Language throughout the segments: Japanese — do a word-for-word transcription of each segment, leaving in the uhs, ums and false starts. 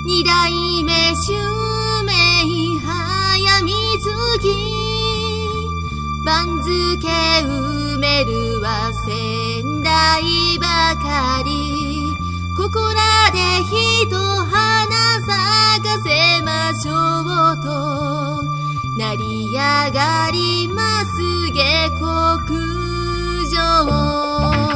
二代目襲名早水着番付埋めるは先代ばかりここらで一花咲かせましょうと成り上がります下克上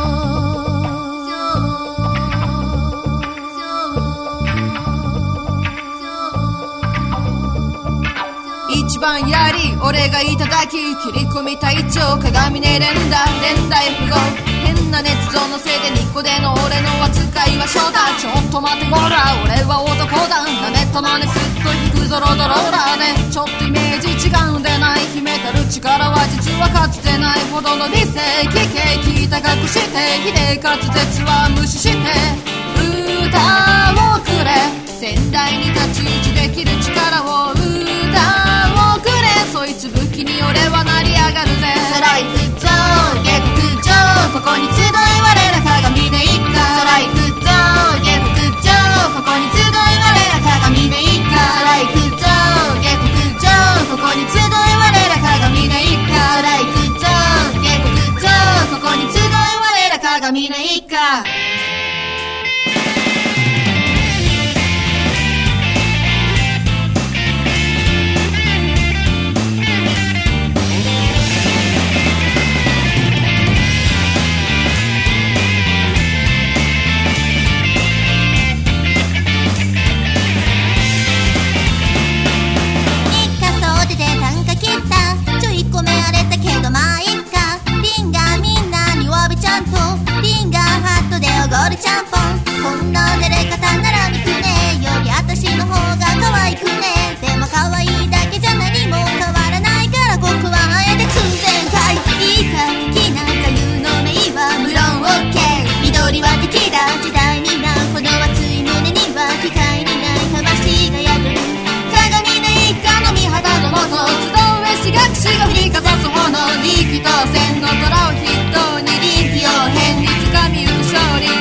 一番やり俺がいただき切り込み隊長鏡ね連打連打 F ご 変な捏造のせいでにこでの俺の扱いはショーだちょっと待ってこら俺は男だなめたまねすっと引くぞロドローラーでちょっとイメージ違うんでない秘めたる力は実はかつてないほどの理性危険高くして比例かつ絶は無視して歌をくれ先代に太刀打ちできる力を歌をくれそいつ武器に俺は成り上がるぜスライフ上下克上ここに集い我ら鏡でいっかスライフ上下克上ここに集い我ら鏡でいっかスライフ上下克上ここに集い我ら鏡でいっかスライフ上下克上ここに集い我ら鏡でいっかちゃんぽんこんな寝れ方なら憎ねより私の方が可愛くねでも可愛いだけじゃ何も変わらないから僕はあえて寸前回いいか的な座右の銘は無論 OK 緑は敵だ時代になこの熱い胸には機械にない魂が宿る鏡で一家の見肌のもと集う絵師学士が振りかざす炎力と線の虎を筆頭に臨機応変に掴み打つ勝利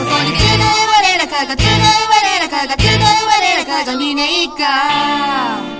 鏡ねいか